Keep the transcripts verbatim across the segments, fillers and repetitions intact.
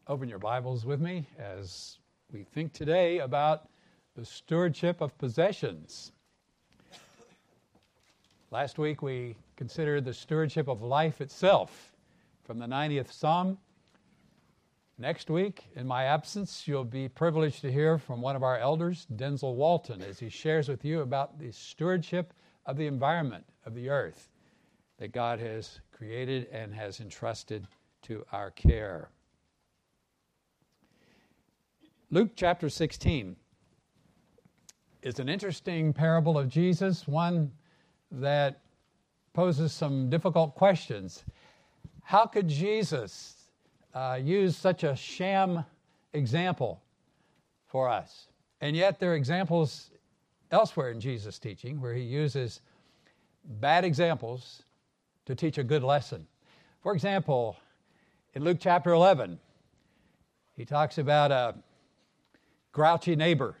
Open your Bibles with me as we think today about the stewardship of possessions. Last week we considered the stewardship of life itself from the ninetieth Psalm. Next week, in my absence, you'll be privileged to hear from one of our elders, Denzel Walton, as he shares with you about the stewardship of the environment of the earth that God has created and has entrusted to our care. Luke chapter sixteen is an interesting parable of Jesus, one that poses some difficult questions. How could Jesus uh, use such a sham example for us? And yet there are examples elsewhere in Jesus' teaching where he uses bad examples to teach a good lesson. For example, in Luke chapter eleven, he talks about a grouchy neighbor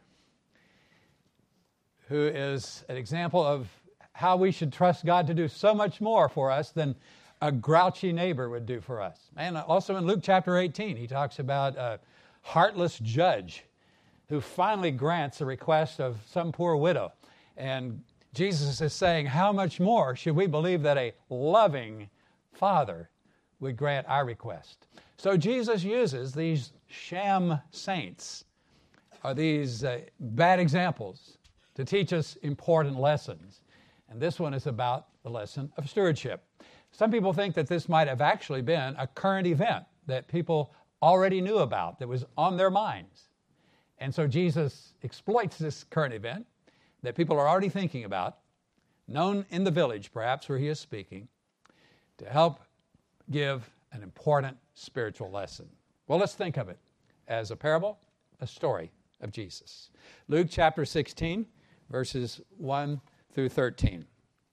who is an example of how we should trust God to do so much more for us than a grouchy neighbor would do for us. And also in Luke chapter eighteen, he talks about a heartless judge who finally grants a request of some poor widow. And Jesus is saying, how much more should we believe that a loving Father would grant our request? So Jesus uses these sham saints, or these uh, bad examples, to teach us important lessons. And this one is about the lesson of stewardship. Some people think that this might have actually been a current event that people already knew about, that was on their minds. And so Jesus exploits this current event that people are already thinking about, known in the village perhaps where he is speaking, to help give an important spiritual lesson. Well, let's think of it as a parable, a story of Jesus. Luke chapter sixteen, verses one through thirteen.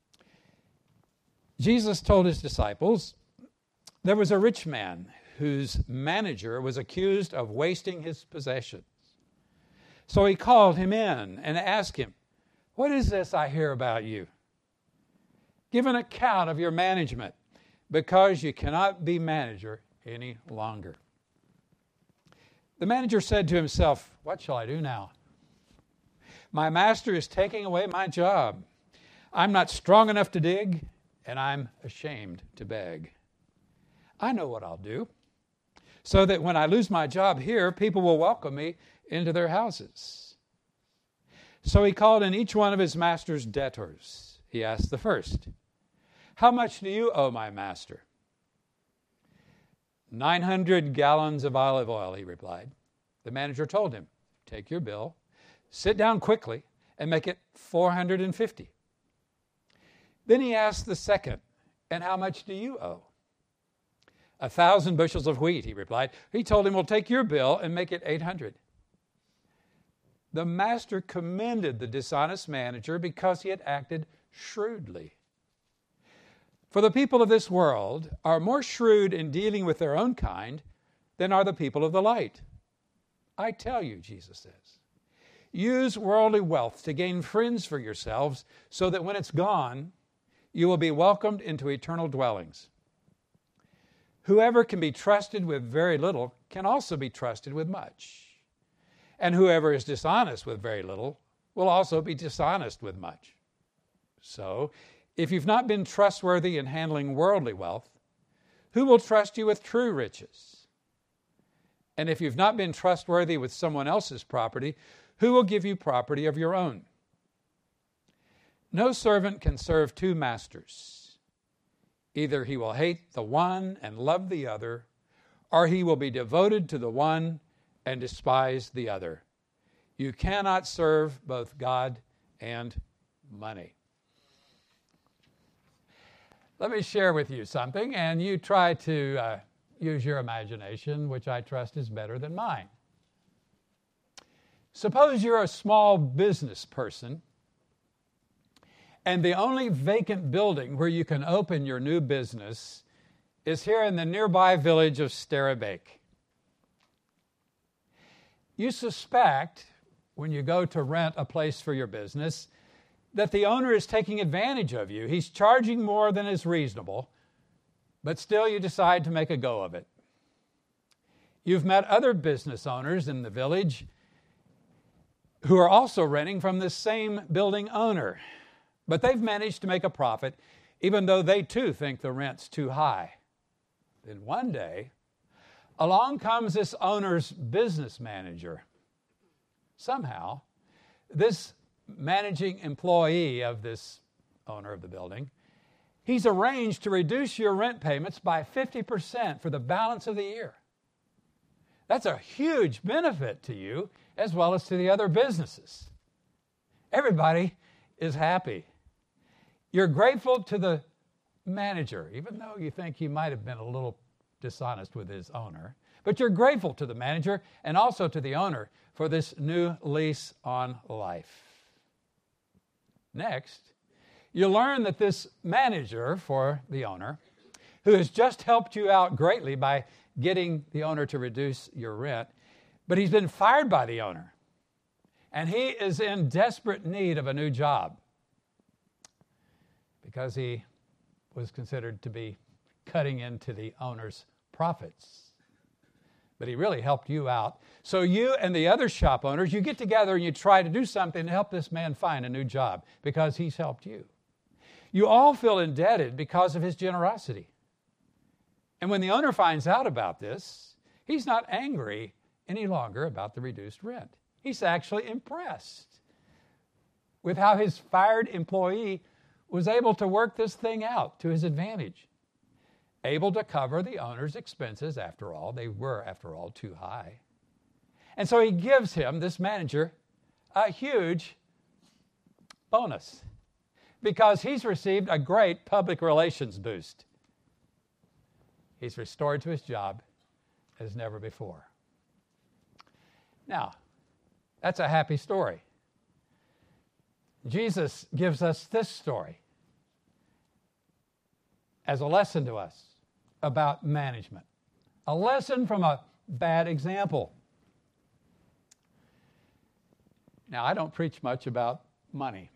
Jesus told his disciples, there was a rich man whose manager was accused of wasting his possessions. So he called him in and asked him, what is this I hear about you? Give an account of your management, because you cannot be manager any longer. The manager said to himself, what shall I do now? My master is taking away my job. I'm not strong enough to dig, and I'm ashamed to beg. I know what I'll do, so that when I lose my job here, people will welcome me into their houses. So he called in each one of his master's debtors. He asked the first, how much do you owe my master? nine hundred gallons of olive oil, he replied. The manager told him, take your bill, sit down quickly, and make it four hundred fifty. Then he asked the second, and how much do you owe? A thousand bushels of wheat, he replied. He told him, well, take your bill and make it eight hundred. The master commended the dishonest manager because he had acted shrewdly. For the people of this world are more shrewd in dealing with their own kind than are the people of the light. I tell you, Jesus says, use worldly wealth to gain friends for yourselves so that when it's gone, you will be welcomed into eternal dwellings. Whoever can be trusted with very little can also be trusted with much. And whoever is dishonest with very little will also be dishonest with much. So, if you've not been trustworthy in handling worldly wealth, who will trust you with true riches? And if you've not been trustworthy with someone else's property, who will give you property of your own? No servant can serve two masters. Either he will hate the one and love the other, or he will be devoted to the one and despise the other. You cannot serve both God and money. Let me share with you something, and you try to uh, use your imagination, which I trust is better than mine. Suppose you're a small business person, and the only vacant building where you can open your new business is here in the nearby village of Sterrebeke. You suspect, when you go to rent a place for your business, that the owner is taking advantage of you. He's charging more than is reasonable, but still you decide to make a go of it. You've met other business owners in the village who are also renting from this same building owner, but they've managed to make a profit even though they too think the rent's too high. Then one day, along comes this owner's business manager. Somehow, this managing employee of this owner of the building, he's arranged to reduce your rent payments by fifty percent for the balance of the year. That's a huge benefit to you as well as to the other businesses. Everybody is happy. You're grateful to the manager, even though you think he might have been a little dishonest with his owner. But you're grateful to the manager and also to the owner for this new lease on life. Next, you learn that this manager for the owner, who has just helped you out greatly by getting the owner to reduce your rent, but he's been fired by the owner, and he is in desperate need of a new job because he was considered to be cutting into the owner's profits. But he really helped you out. So you and the other shop owners, you get together and you try to do something to help this man find a new job because he's helped you. You all feel indebted because of his generosity. And when the owner finds out about this, he's not angry any longer about the reduced rent. He's actually impressed with how his fired employee was able to work this thing out to his advantage, able to cover the owner's expenses. After all, they were, after all, too high. And so he gives him, this manager, a huge bonus because he's received a great public relations boost. He's restored to his job as never before. Now, that's a happy story. Jesus gives us this story as a lesson to us about management, a lesson from a bad example. Now, I don't preach much about money.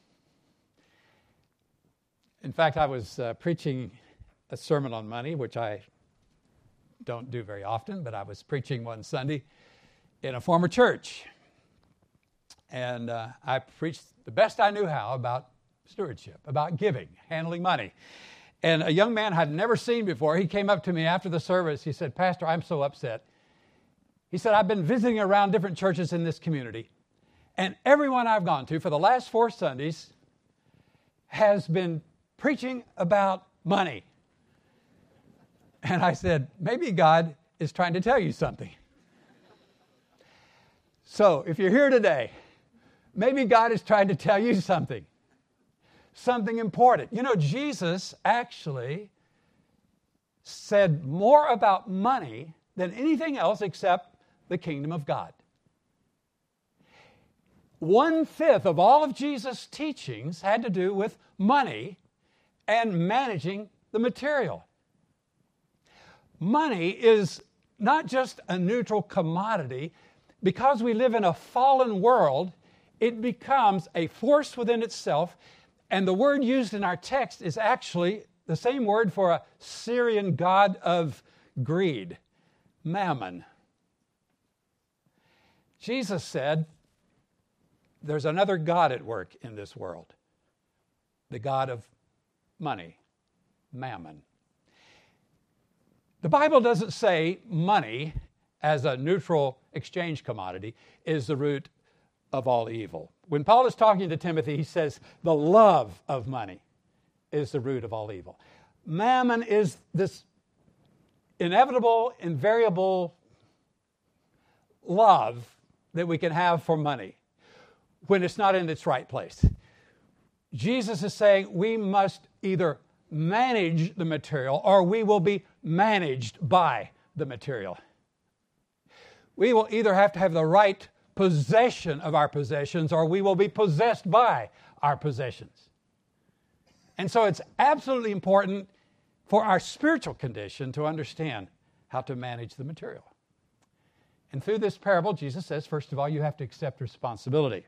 In fact, I was uh, preaching a sermon on money, which I don't do very often, but I was preaching one Sunday in a former church. And uh, I preached the best I knew how about stewardship, about giving, handling money. And a young man I'd never seen before, he came up to me after the service. He said, "Pastor, I'm so upset." He said, "I've been visiting around different churches in this community, and everyone I've gone to for the last four Sundays has been preaching about money." And I said, "Maybe God is trying to tell you something." So if you're here today, maybe God is trying to tell you something, something important. You know, Jesus actually said more about money than anything else except the kingdom of God. One-fifth of all of Jesus' teachings had to do with money and managing the material. Money is not just a neutral commodity. Because we live in a fallen world, it becomes a force within itself, and the word used in our text is actually the same word for a Syrian god of greed, Mammon. Jesus said, there's another god at work in this world, the god of money, Mammon. The Bible doesn't say money as a neutral exchange commodity is the root of all evil. When Paul is talking to Timothy, he says the love of money is the root of all evil. Mammon is this inevitable, invariable love that we can have for money when it's not in its right place. Jesus is saying we must either manage the material or we will be managed by the material. We will either have to have the right possession of our possessions or we will be possessed by our possessions. And so it's absolutely important for our spiritual condition to understand how to manage the material. And through this parable, Jesus says, first of all, you have to accept responsibility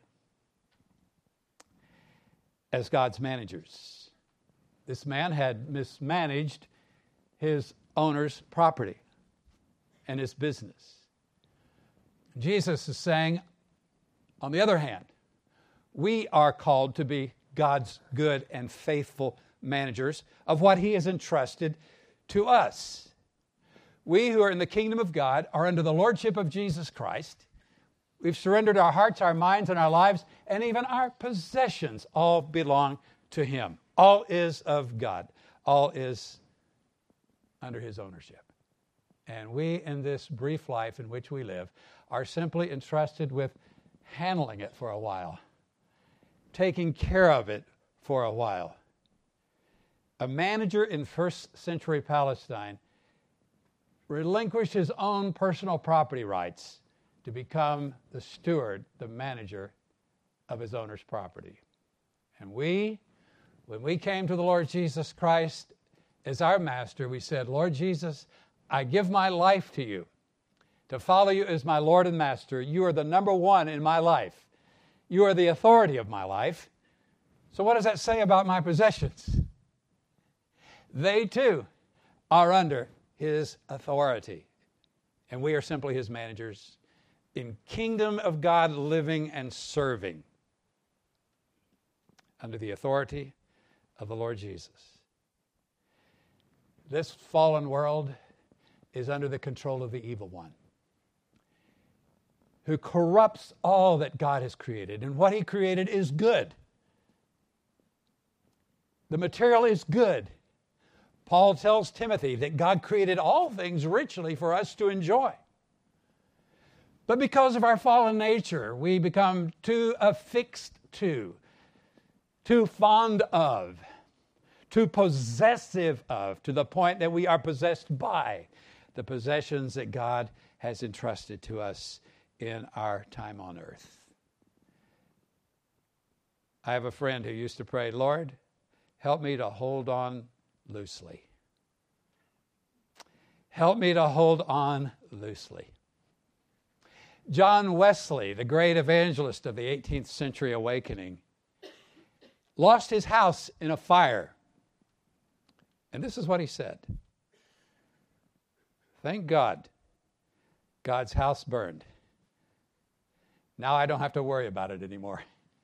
as God's managers. This man had mismanaged his owner's property. and his business. Jesus is saying, on the other hand, we are called to be God's good and faithful managers of what he has entrusted to us. We who are in the kingdom of God are under the lordship of Jesus Christ. We've surrendered our hearts, our minds, and our lives, and even our possessions all belong to him. All is of God. All is under his ownership. And we, in this brief life in which we live, are simply entrusted with handling it for a while, taking care of it for a while. A manager in first century Palestine relinquished his own personal property rights to become the steward, the manager of his owner's property. And we, when we came to the Lord Jesus Christ as our master, we said, Lord Jesus, I give my life to you, to follow you as my Lord and Master. You are the number one in my life. You are the authority of my life. So what does that say about my possessions? They too are under his authority. And we are simply his managers in kingdom of God living and serving under the authority of the Lord Jesus. This fallen world is under the control of the evil one, who corrupts all that God has created. And what he created is good. The material is good. Paul tells Timothy that God created all things richly for us to enjoy. But because of our fallen nature, we become too affixed to, too fond of, too possessive of, to the point that we are possessed by the possessions that God has entrusted to us in our time on earth. I have a friend who used to pray, Lord, help me to hold on loosely. Help me to hold on loosely. John Wesley, the great evangelist of the eighteenth century awakening, lost his house in a fire. And this is what he said. Thank God, God's house burned. Now I don't have to worry about it anymore.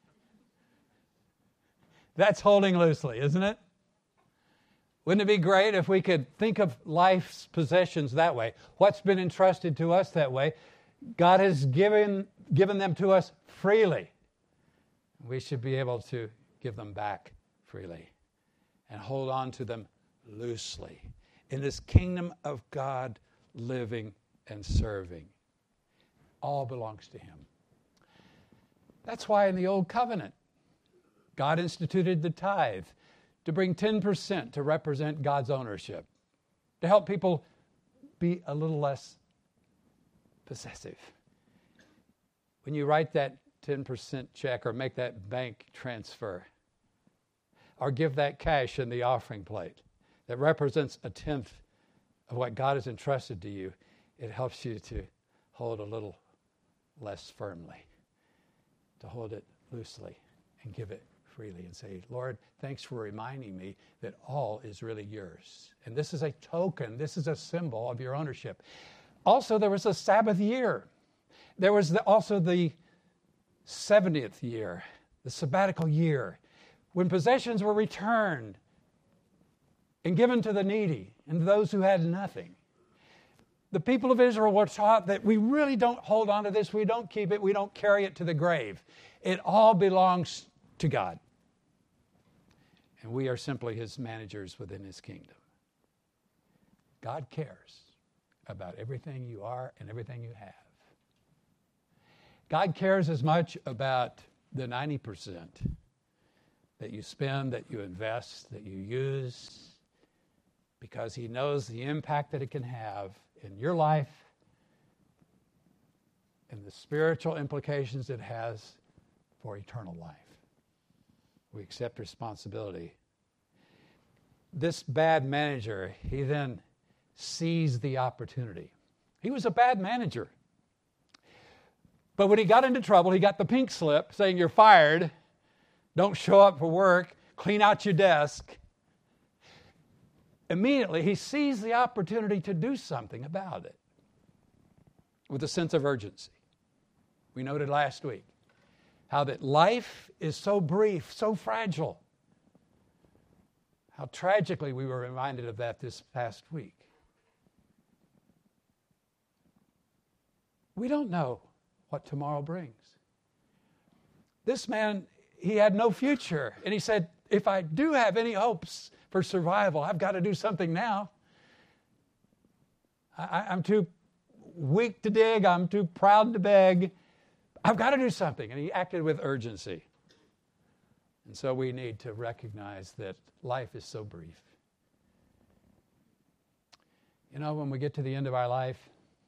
That's holding loosely, isn't it? Wouldn't it be great if we could think of life's possessions that way? What's been entrusted to us that way? God has given, given them to us freely. We should be able to give them back freely and hold on to them loosely in this kingdom of God, living and serving. All belongs to him. That's why in the Old Covenant, God instituted the tithe to bring ten percent to represent God's ownership, to help people be a little less possessive. When you write that ten percent check or make that bank transfer or give that cash in the offering plate that represents a tenth of what God has entrusted to you, it helps you to hold a little less firmly, to hold it loosely and give it freely and say, Lord, thanks for reminding me that all is really yours. And this is a token, this is a symbol of your ownership. Also, there was a Sabbath year. There was the, also the seventieth year, the sabbatical year, when possessions were returned and given to the needy and those who had nothing. The people of Israel were taught that we really don't hold on to this, we don't keep it, we don't carry it to the grave. It all belongs to God. And we are simply his managers within his kingdom. God cares about everything you are and everything you have. God cares as much about the ninety percent that you spend, that you invest, that you use, because he knows the impact that it can have in your life and the spiritual implications it has for eternal life. We accept responsibility. This bad manager, he then seized the opportunity. He was a bad manager. But when he got into trouble, he got the pink slip saying, you're fired, don't show up for work, clean out your desk. Immediately, he seized the opportunity to do something about it. with a sense of urgency. We noted last week how that life is so brief, so fragile. How tragically we were reminded of that this past week. We don't know what tomorrow brings. This man, he had no future. And he said, if I do have any hopes for survival, I've got to do something now. I, I'm too weak to dig. I'm too proud to beg. I've got to do something. And he acted with urgency. And so we need to recognize that life is so brief. You know, when we get to the end of our life,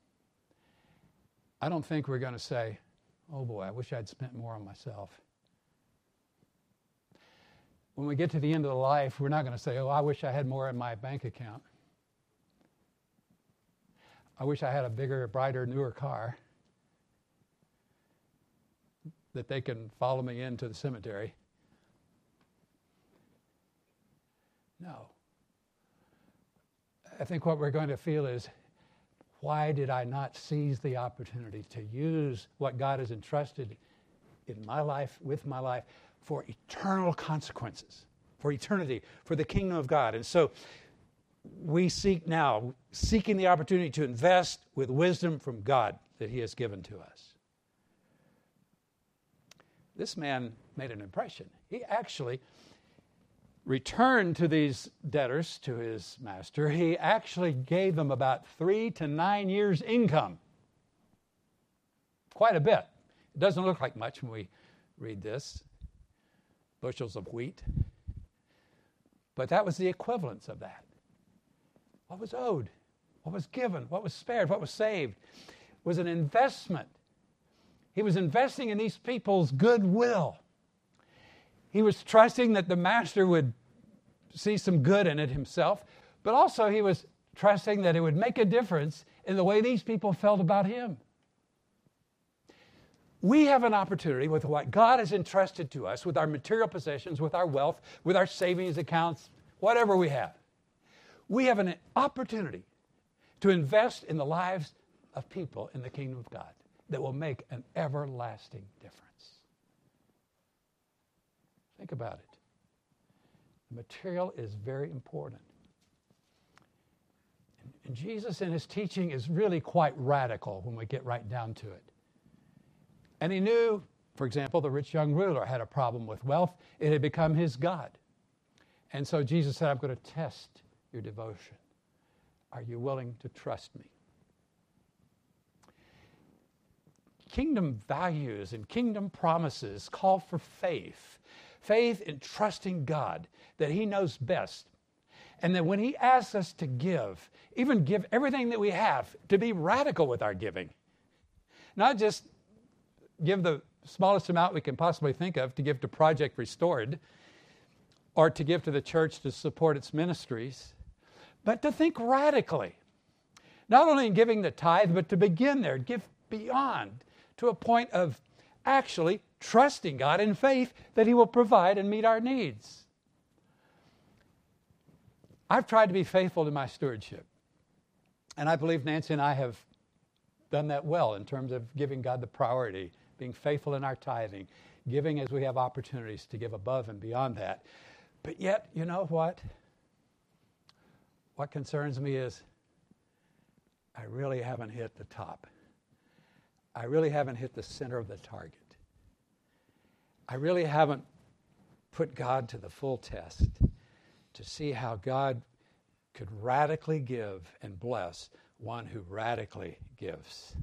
I don't think we're going to say, oh boy, I wish I'd spent more on myself. When we get to the end of the life, we're not going to say, oh, I wish I had more in my bank account. I wish I had a bigger, brighter, newer car that they can follow me into the cemetery. No. I think what we're going to feel is, why did I not seize the opportunity to use what God has entrusted in my life, with my life, for eternal consequences, for eternity, for the kingdom of God? And so we seek now, seeking the opportunity to invest with wisdom from God that he has given to us. This man made an impression. He actually returned to these debtors, to his master. He actually gave them about three to nine years' income. Quite a bit. It doesn't look like much when we read this. Bushels of wheat. But that was the equivalence of that. What was owed, what was given, what was spared, what was saved was an investment. He was investing in these people's goodwill. He was trusting that the master would see some good in it himself, but also he was trusting that it would make a difference in the way these people felt about him. We have an opportunity with what God has entrusted to us, with our material possessions, with our wealth, with our savings accounts, whatever we have. We have an opportunity to invest in the lives of people in the kingdom of God that will make an everlasting difference. Think about it. The material is very important. And Jesus in his teaching is really quite radical when we get right down to it. And he knew, for example, the rich young ruler had a problem with wealth. It had become his God. And so Jesus said, I'm going to test your devotion. Are you willing to trust me? Kingdom values and kingdom promises call for faith. Faith in trusting God, that he knows best. And that when he asks us to give, even give everything that we have, to be radical with our giving. Not just give the smallest amount we can possibly think of to give to Project Restored, or to give to the church to support its ministries, but to think radically. Not only in giving the tithe, but to begin there, give beyond, to a point of actually trusting God in faith that he will provide and meet our needs. I've tried to be faithful to my stewardship. And I believe Nancy and I have done that well in terms of giving God the priority, being faithful in our tithing, giving as we have opportunities to give above and beyond that. But yet, you know what? What concerns me is I really haven't hit the top. I really haven't hit the center of the target. I really haven't put God to the full test to see how God could radically give and bless one who radically gives.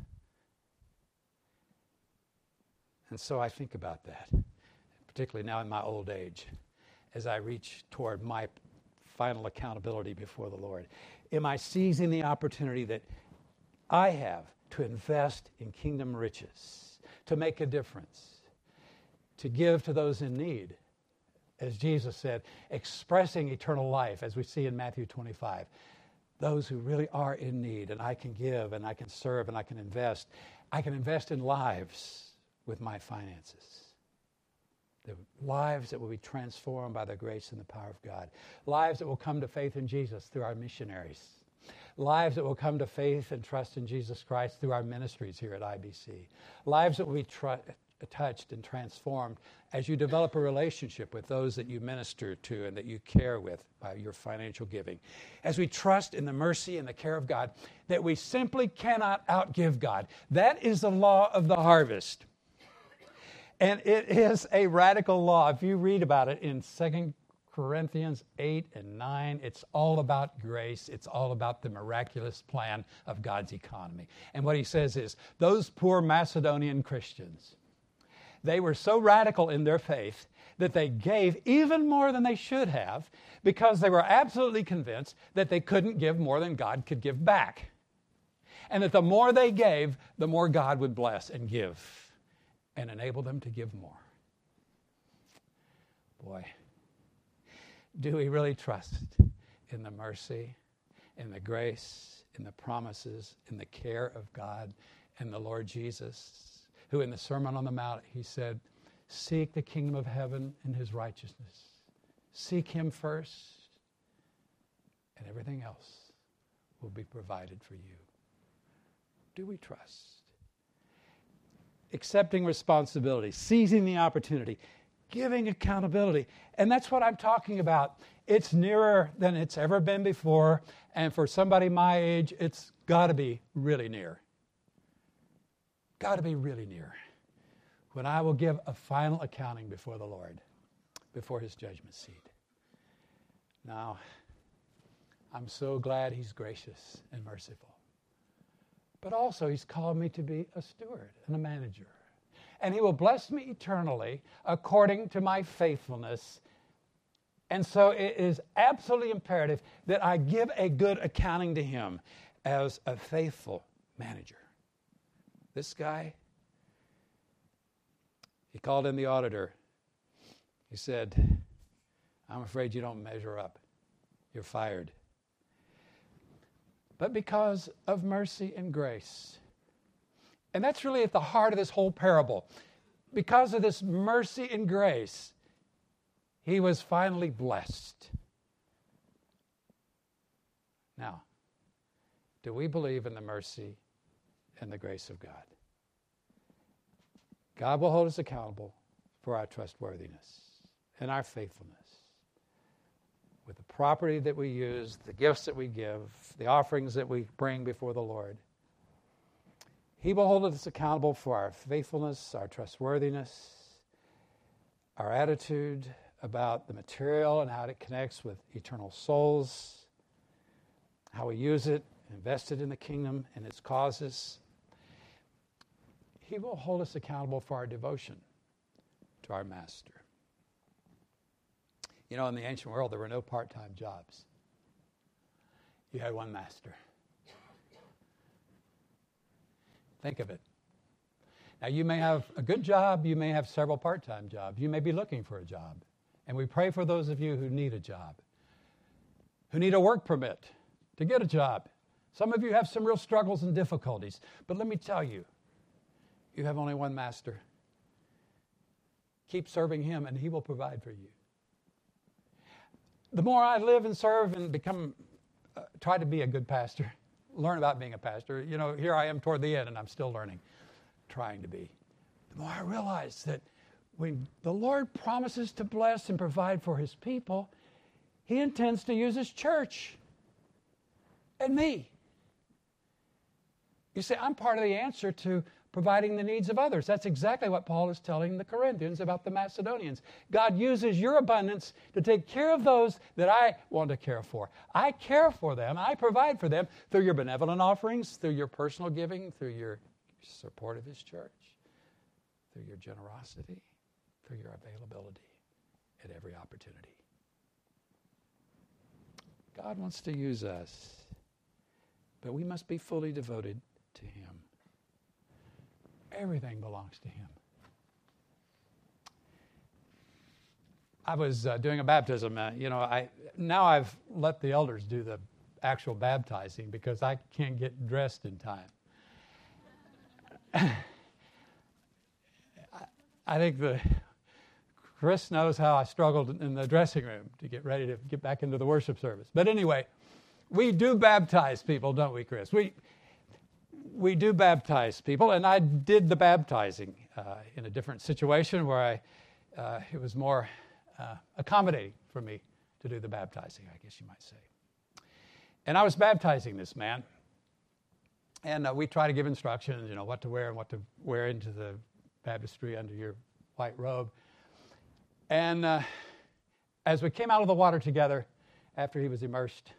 And so I think about that, particularly now in my old age, as I reach toward my final accountability before the Lord. Am I seizing the opportunity that I have to invest in kingdom riches, to make a difference, to give to those in need, as Jesus said, expressing eternal life, as we see in Matthew twenty-five. Those who really are in need, and I can give, and I can serve, and I can invest. I can invest in lives with my finances. The lives that will be transformed by the grace and the power of God. Lives that will come to faith in Jesus through our missionaries. lives that will come to faith and trust in Jesus Christ through our ministries here at I B C, lives that will be tr- touched and transformed as you develop a relationship with those that you minister to and that you care with by your financial giving. As we trust in the mercy and the care of God, that we simply cannot outgive God. That is the law of the harvest. And it is a radical law. If you read about it in Second Corinthians eight and nine, it's all about grace. It's all about the miraculous plan of God's economy. And what he says is, those poor Macedonian Christians, they were so radical in their faith that they gave even more than they should have because they were absolutely convinced that they couldn't give more than God could give back. And that the more they gave, the more God would bless and give and enable them to give more. Boy, do we really trust in the mercy, in the grace, in the promises, in the care of God and the Lord Jesus, who in the Sermon on the Mount, he said, seek the kingdom of heaven and his righteousness. Seek him first, and everything else will be provided for you. Do we trust? Accepting responsibility, seizing the opportunity, giving accountability. And that's what I'm talking about. It's nearer than it's ever been before. And for somebody my age, it's got to be really near. Got to be really near. When I will give a final accounting before the Lord, before his judgment seat. Now, I'm so glad he's gracious and merciful. But also, he's called me to be a steward and a manager. And he will bless me eternally according to my faithfulness. And so it is absolutely imperative that I give a good accounting to him as a faithful manager. This guy, he called in the auditor. He said, I'm afraid you don't measure up. You're fired. But because of mercy and grace. And that's really at the heart of this whole parable. Because of this mercy and grace, he was finally blessed. Now, do we believe in the mercy and the grace of God? God will hold us accountable for our trustworthiness and our faithfulness. With the property that we use, the gifts that we give, the offerings that we bring before the Lord. He will hold us accountable for our faithfulness, our trustworthiness, our attitude about the material and how it connects with eternal souls, how we use it, invest it in the kingdom and its causes. He will hold us accountable for our devotion to our Master. You know, in the ancient world, there were no part-time jobs. You had one master. Think of it. Now, you may have a good job. You may have several part-time jobs. You may be looking for a job. And we pray for those of you who need a job, who need a work permit to get a job. Some of you have some real struggles and difficulties. But let me tell you, you have only one master. Keep serving him, and he will provide for you. The more I live and serve and become, uh, try to be a good pastor, learn about being a pastor. You know, here I am toward the end, and I'm still learning, trying to be. The more I realize that when the Lord promises to bless and provide for his people, he intends to use his church and me. You see, I'm part of the answer to providing the needs of others. That's exactly what Paul is telling the Corinthians about the Macedonians. God uses your abundance to take care of those that I want to care for. I care for them. I provide for them through your benevolent offerings, through your personal giving, through your support of his church, through your generosity, through your availability at every opportunity. God wants to use us, but we must be fully devoted to him. Everything belongs to him. I was uh, doing a baptism. Uh, you know, I now I've let the elders do the actual baptizing because I can't get dressed in time. I, I think the Chris knows how I struggled in the dressing room to get ready to get back into the worship service. But anyway, we do baptize people, don't we, Chris? We we do baptize people, and I did the baptizing uh, in a different situation where I uh, it was more uh, accommodating for me to do the baptizing, I guess you might say. And I was baptizing this man, and uh, we try to give instructions, you know, what to wear and what to wear into the baptistry under your white robe. And uh, as we came out of the water together, after he was immersed,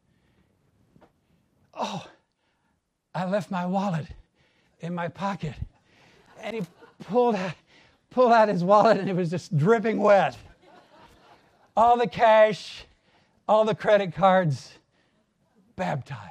oh, I left my wallet in my pocket. And he pulled out, pulled out his wallet, and it was just dripping wet. All the cash, all the credit cards, baptized.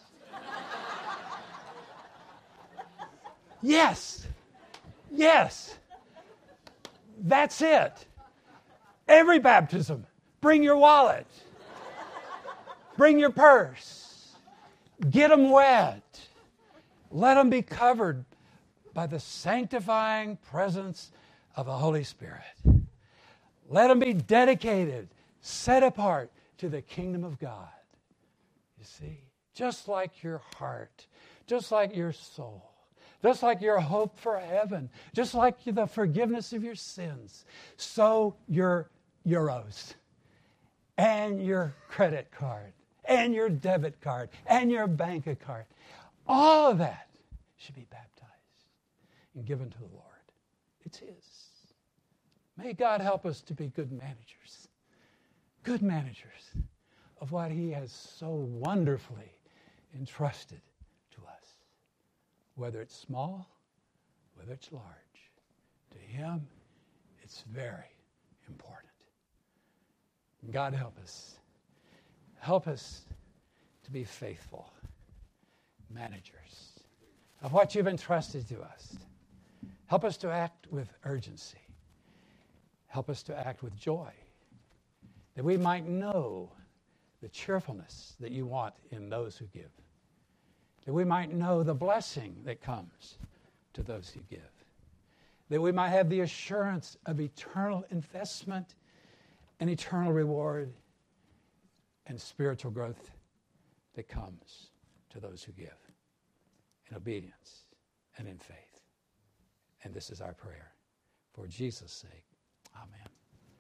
Yes, yes, that's it. Every baptism, bring your wallet, bring your purse, get them wet, let them be covered by the sanctifying presence of the Holy Spirit. Let them be dedicated, set apart to the kingdom of God. You see, just like your heart, just like your soul, just like your hope for heaven, just like the forgiveness of your sins, so your euros and your credit card and your debit card and your bank account, all of that should be baptized and given to the Lord. It's His. May God help us to be good managers, good managers of what He has so wonderfully entrusted to us. Whether it's small, whether it's large, to Him, it's very important. God help us. Help us to be faithful managers of what You've entrusted to us. Help us to act with urgency. Help us to act with joy, that we might know the cheerfulness that You want in those who give, that we might know the blessing that comes to those who give, that we might have the assurance of eternal investment and eternal reward and spiritual growth that comes to those who give in obedience and in faith. And this is our prayer. For Jesus' sake, amen.